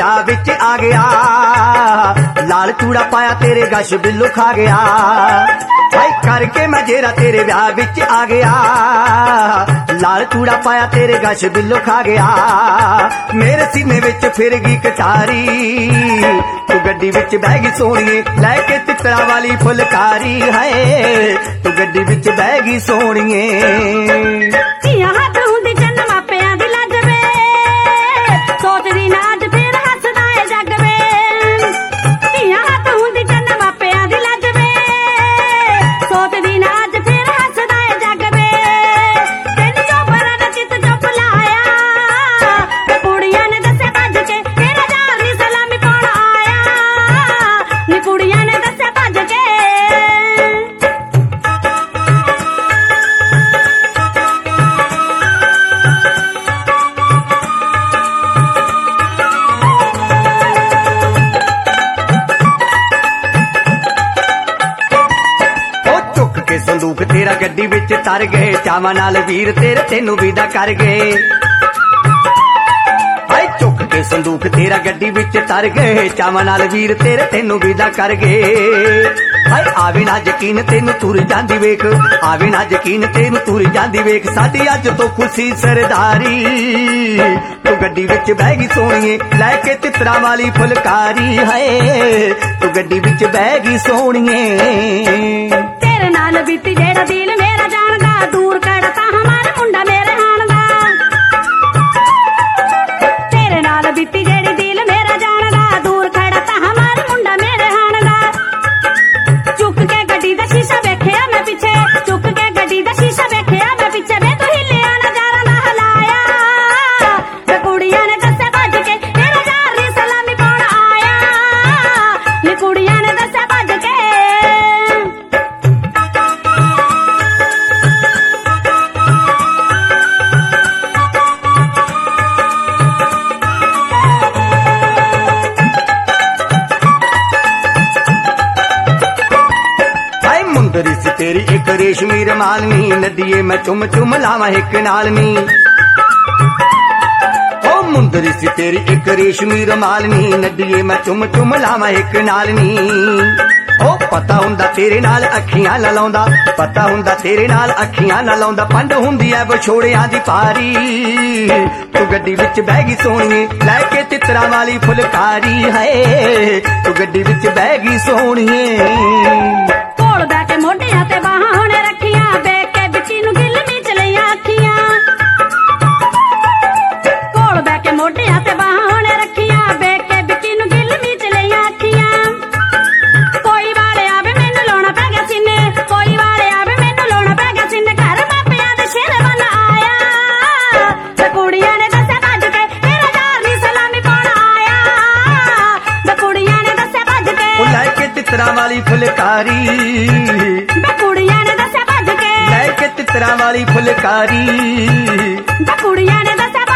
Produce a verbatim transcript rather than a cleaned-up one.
ਵਿਆਹ ਵਿੱਚ ਆ ਗਿਆ, ਲਾਲ ਚੂੜਾ ਪਾਇਆ ਤੇਰੇ ਗਸ਼ ਬਿੱਲੂ ਖਾ ਗਿਆ। ਹਾਏ ਕਰਕੇ ਮੈਂ ਜੇਰਾ ਤੇਰੇ ਵਿਆਹ ਵਿੱਚ ਆ ਗਿਆ, ਲਾਲ ਚੂੜਾ ਪਾਇਆ ਤੇਰੇ ਗਸ਼ ਬਿੱਲੂ ਖਾ ਗਿਆ। ਮੇਰੇ ਸੀਨੇ ਵਿੱਚ ਫਿਰ ਗਈ ਕਟਾਰੀ, ਤੂੰ ਗੱਡੀ ਵਿੱਚ ਬਹਿ ਗਈ ਸੋਹਣੀਏ ਲੈ ਕੇ ਤਿੱਤਰਾਂ ਵਾਲੀ ਫੁਲਕਾਰੀ। ਹਾਏ ਤੂੰ ਗੱਡੀ ਵਿੱਚ ਬਹਿ ਗਈ ਸੋਹਣੀਏ। ਧੀਆਂ ਹੱਥ ਹੁੰਦੀ ਚੰਨ ਮਾਪਿਆਂ ਦੀ ਲੱਜ ਵੇ, ਸੋਚਦੀ ਨਾ ਅੱਜ ਫਿਰ ਹੱਸਦਾ ਏ ਜੱਗ ਵੇ। ਧੀਆਂ ਹੱਥ ਹੁੰਦੀ ਚੰਨ ਮਾਪਿਆਂ ਦੀ ਲੱਜ ਵੇ, ਸੋਚਦੀ ਨਾ ਅੱਜ ਫਿਰ ਹੱਸਦਾ ਏ ਜੱਗ ਵੇ। ਤੈਨੂੰ ਚੋਪਰਾਂ ਦਾ ਚਿੱਤ ਚੁੱਪ ਲਾਇਆ, ਤੇ ਕੁੜੀਆਂ ਨੇ ਦੱਸਿਆ ਭੱਜ ਕੇ ਤੇਰਾ ਯਾਰ ਨੀ ਸਲਾਮੀ ਪਾਉਣ ਆਇਆ। ਨੀ ਕੁੜੀਆਂ ਨੇ ਦੱਸਿਆ ਭੱਜ ਕੇ। ਸੰਦੂਕ ਤੇਰਾ ਗੱਡੀ ਵਿੱਚ ਤਰ ਗਏ, ਚਾਵਾਂ ਨਾਲ ਵੀਰ ਤੇਰੇ ਤੈਨੂੰ ਵਿਦਾ ਕਰ ਗਏ। ਹਾਏ ਚੁੱਕ ਕੇ ਸੰਦੂਕ ਤੇਰਾ ਗੱਡੀ ਵਿੱਚ ਤਰ ਗਏ, ਚਾਵਾਂ ਨਾਲ ਵੀਰ ਤੇਰੇ ਤੈਨੂੰ ਵਿਦਾ ਕਰ ਗਏ। ਹਾਏ ਆਵੇ ਨਾ ਯਕੀਨ ਤੈਨੂੰ ਤੁਰ ਜਾਂਦੀ ਵੇਖ, ਆਵੇ ਨਾ ਯਕੀਨ ਤੈਨੂੰ ਤੁਰ ਜਾਂਦੀ ਵੇਖ। ਸਾਡੀ ਅੱਜ ਤੋਂ ਖੁਸ਼ੀ ਸਰਦਾਰੀ, ਤੂੰ ਗੱਡੀ ਵਿੱਚ ਬਹਿ ਗਈ ਸੋਹਣੀਏ ਲੈ ਕੇ ਤਿੱਤਰਾਂ ਵਾਲੀ ਫੁਲਕਾਰੀ। ਹਾਏ ਤੂੰ ਗੱਡੀ ਵਿੱਚ ਬਹਿ ਗਈ ਸੋਹਣੀਏ। ਤੇਰੇ ਨਾਲ ਬੀਤੀ ਜਿਹੜਾ ਦਿਲ ਮੇਰਾ ਜਾਣਦਾ, ਦੂਰ ਕਰਤਾ ਹਮਾਰਾ ਮੁੰਡਾ ਮੇਰੇ ਹਾਣ ਦਾ। ਤੇਰੇ ਨਾਲ ਬੀਤੀ ਜਿਹੜੀ ਦਿਲ ਮੇਰਾ ਜਾਣਦਾ, ਦੂਰ ਖੜਤਾ ਹਮਾਰਾ ਮੁੰਡਾ ਮੇਰੇ ਹਾਣ ਦਾ। ਚੁੱਕ ਕੇ ਗੱਡੀ ਦਾ ਸ਼ੀਸ਼ਾ ਵੇਖਿਆ ਮੈਂ ਪਿੱਛੇ, ਚੁੱਕ ਕੇ ਗੱਡੀ ਦਾ ਸ਼ੀਸ਼ਾ ਵੇਖਿਆ ਮੈਂ ਪਿੱਛੇ। ਵੇ ਤੂੰ ਹਿੱਲਿਆ ਨਜ਼ਾਰਾ ਨਾ ਹਲਾਇਆ, ਤੇ ਕੁੜੀਆਂ ਨੇ ਦੱਸਿਆ ਭੱਜ ਕੇ ਤੇਰਾ ਯਾਰ ਨੀ ਸਲਾਮੀ ਪਾਉਣ ਆਇਆ। ਨੀ ਕੁੜੀਆਂ ਨੇ ਦੱਸਿਆ ਭੱਜ ਕੇ। ਮੁੰਦਰੀ ਸੀ ਤੇਰੀ ਇੱਕ ਰੇਸ਼ਮੀ ਰਮਾਲ ਨੀ, ਨਦੀਏ ਮੈਂ ਚੁੰਮ ਚੁੰਮ ਲਾਵਾਂ ਇੱਕ ਨਾਲ ਨੀ। ਓ ਮੁੰਦਰੀ ਸੀ ਤੇਰੀ ਇੱਕ ਰੇਸ਼ਮੀ ਰਮਾਲ ਨੀ, ਨਦੀਏ ਮੈਂ ਚੁੰਮ ਚੁੰਮ ਲਾਵਾਂ ਇੱਕ ਨਾਲ ਨੀ। ਓ ਪਤਾ ਹੁੰਦਾ ਤੇਰੇ ਨਾਲ ਅੱਖੀਆਂ ਨਾ ਲਾਉਂਦਾ, ਪਤਾ ਹੁੰਦਾ ਤੇਰੇ ਨਾਲ ਅੱਖੀਆਂ ਨਾ ਲਾਉਂਦਾ। ਪੰਡ ਹੁੰਦੀ ਐ ਵਿਛੋੜਿਆਂ ਦੀ ਪਾਰੀ, ਤੂੰ ਗੱਡੀ ਵਿੱਚ ਬਹਿ ਗਈ ਸੋਹਣੀਏ ਲੈ ਕੇ ਤਿੱਤਰਾਂ ਵਾਲੀ ਫੁਲਕਾਰੀ। ਹਾਏ ਤੂੰ ਗੱਡੀ ਵਿੱਚ ਬਹਿ ਗਈ ਸੋਹਣੀਏ। ਕੋਲ ਬਹਿ ਕੇ ਮੋਢਿਆਂ ਤੇ ਬਾਹਾਂ ਹੁਣੇ ਰੱਖੀਆਂ, ਵੇਖ ਕੇ ਵਿੱਚੀ ਨੂੰ ਗਿੱਲ ਮੀਚ ਲਈਆਂ ਅੱਖੀਆਂ। ਕੋਲ ਬਹਿ ਕੇ ਮੋਢਿਆਂ ਤੇ ਬਾਹਾਂ ਹੁਣੇ ਰੱਖੀਆਂ, ਵੇਖ ਕੇ ਵਿੱਚੀ ਨੂੰ ਗਿੱਲ ਮੀਚ ਲਈਆਂ ਅੱਖੀਆਂ। ਕੋਈ ਵਾਲੇ ਆਵੇ ਮੈਨੂੰ ਲਾਉਣਾ ਪੈ ਗਿਆ ਸੀਨੇ, ਕੋਈ ਵਾਲੇ ਆਵੇ ਮੈਨੂੰ ਲਾਉਣਾ ਪੈ ਗਿਆ ਸੀਨੇ। ਘਰ ਮਾਪਿਆਂ ਦੇ ਸਿਰ ਵੱਲ ਆਇਆ, ਤੇ ਕੁੜੀਆਂ ਨੇ ਦੱਸਿਆ ਭੱਜ ਕੇ ਤੇਰਾ ਯਾਰ ਨੀ ਸਲਾਮੀ ਪਾਉਣ ਆਇਆ। ਤੇ ਕੁੜੀਆਂ ਨੇ ਦੱਸਿਆ ਭੱਜ ਕੇ ਉਹ ਲੈ ਕੇ ਤਿੱਤਰਾਂ ਵਾਲੀ ਫੁਲਕਾਰੀ, ਵੇ ਕੁੜੀਆਂ ਨੇ ਦੱਸਿਆ ਭੱਜ ਕੇ ਲੈ ਕੇ ਤਿੱਤਰਾਂ ਵਾਲੀ ਫੁਲਕਾਰੀ। ਵੇ ਕੁੜੀਆਂ ਨੇ ਦੱਸਿਆ